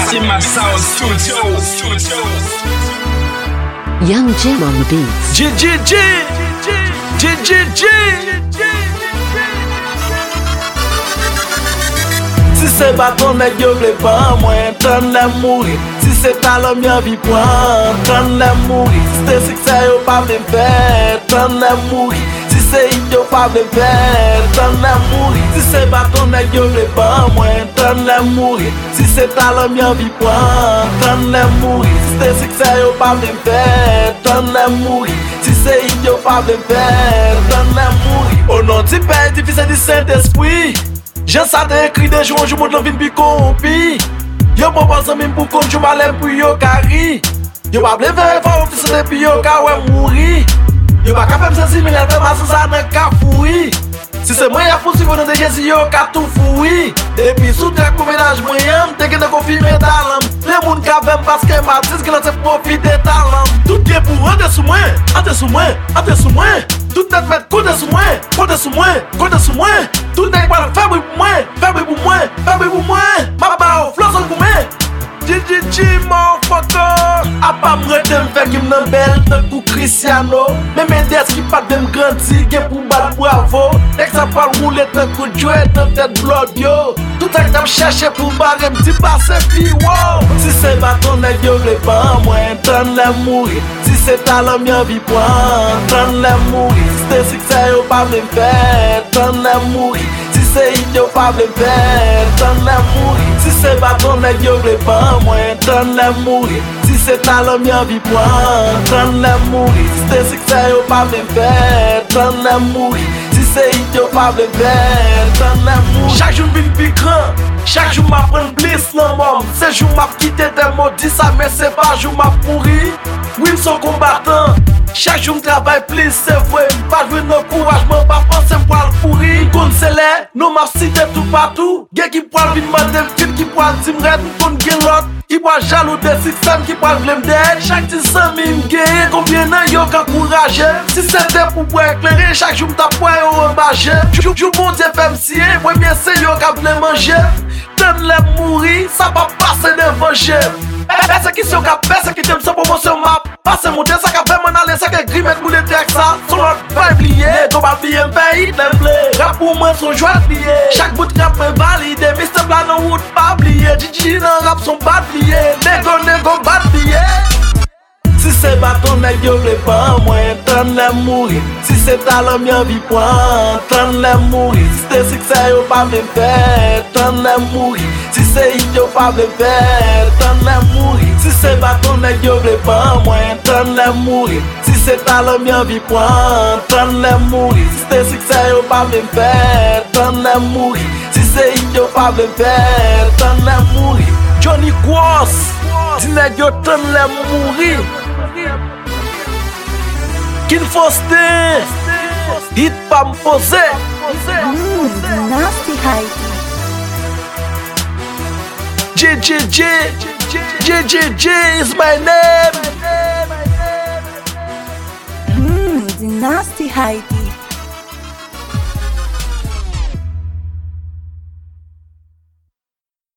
Fatima Sound Studio. Young Jim on the beats. Si se baton nèg yo vle ban mwen, tan lè mouri. Si se talon mien vi pran, tan lè mouri. Si te succès yo pa vle fè, tan lè mouri. Si se hit yo pa vle fè, tan lè mouri. Si se baton nèg yo vle ban mwen, tan lè mouri. Si se talon mien vi pran, tan lè mouri. Si te succès yo pa vle fè, tan lè mouri. Si se hit yo pa vle fè, tan lè mouri. Au nom du Père, du Fils et du Saint-Esprit, j'en sa te ekri de jou anjou moun vin pi korompi. Yo propose même pour kon jou malem pou yo kari. Yo pa ble vere fò ofise de pi yo ka wè mouri. Yo pa ka fèm sensi men el fèm asan sa nan ka foui. Si se mwen ya fousi vonan de Jezi yo ka tou foui. Depi sou trek pou menaj mwen yam, te gen de konfirme talam. Le moun ka vèm paske matis ki lan se profite talam. Tout gen pou ante sou mwen, ante sou mwen, ante sou mwen. Tout net met kote sou mwen, kote sou mwen, kote sou mwen. Tout net wala febri pou mwen, febri pou mwen, febri pou mwen. Ma ba ou flosol pou mwen. G, motherfucker. A pa mrete m'fè ki m'nan bel te kou Cristiano. Men des ki pat dem grandi gen pou bat bravo. Dek sa pal roule te kou Joe te tèt blood yo. Tout ak tam chèche pou bare m'di passe pi wow. Si se baton nèg yo vle ban mwen, tan lè mouri. Si se talon mien vi pran, tan lè mouri. Si te succès yo pa vle fè, tan lè mouri. Si se hit yo pa vle fè, tan lè mouri. Si se baton nèg yo vle ban mwen, tan lè mouri. Si se talon mien vi pran, tan lè mouri. Si te succès yo pa vle fè, tan lè mouri. Si se hit yo pa vle fè, tan lè mouri. Chaque jour vin pi grand, chaque jour m'apprend bliss nan mom. Se jour m'a quitté tes maudits, ça mais c'est pas jour m'a pourri. Oui, m'son combattant. Chaque jour m'travaille plus, c'est vrai. Pas jouer nos courage, m'en pas penser m'poil pourri. M'konn c'est lè, nous m'a cité tout partout. Gen qui poil vin m'dem fit, qui poil dim red, m'konn gen lot. Qui poil jaloux de système, qui poil vle m'dead. Chaque ti sami m'geye, combien nan yo ka courage. Si c'était pour éclairer, chaque jour m'ta poil yo embagé. Jou bon Dieu fait m'sier, moi bien c'est yo ka vle manger. Donne les mourir, ça va passer devant j'ai. Persécution ka persécuter, sa promotion m'a passé mon Dieu, ça ka fait m'en aller, ça ka grimet pour les textes, ça. Son lot pas oublier, qu'on va oublier m'paye, les blés. Rap pour moi son joie de plier. Chaque bout de rap est validé, Mr. Plan non would pas oublier. Gigi nan rap son bad plié, nego bad plié. Si se baton nèg yo vle ban mwen, tan lè mouri. Si se talon mien vi pran, tan lè mouri. Si te succès yo pa vle fè, tan lè mouri. Si se hit yo pa vle fè, tan lè mouri. Si se baton nèg yo vle ban mwen, tan lè mouri. Si se talon mien vi pran, tan lè mouri. Si te succès yo pa vle fè, tan lè mouri. Si se hit yo pa vle fè, tan lè mouri. Johnny Quos, di nèg yo tan lè mouri. Kin Foster, hit pa m'pose. Nasty hype. JJJ is my name. The nasty hype.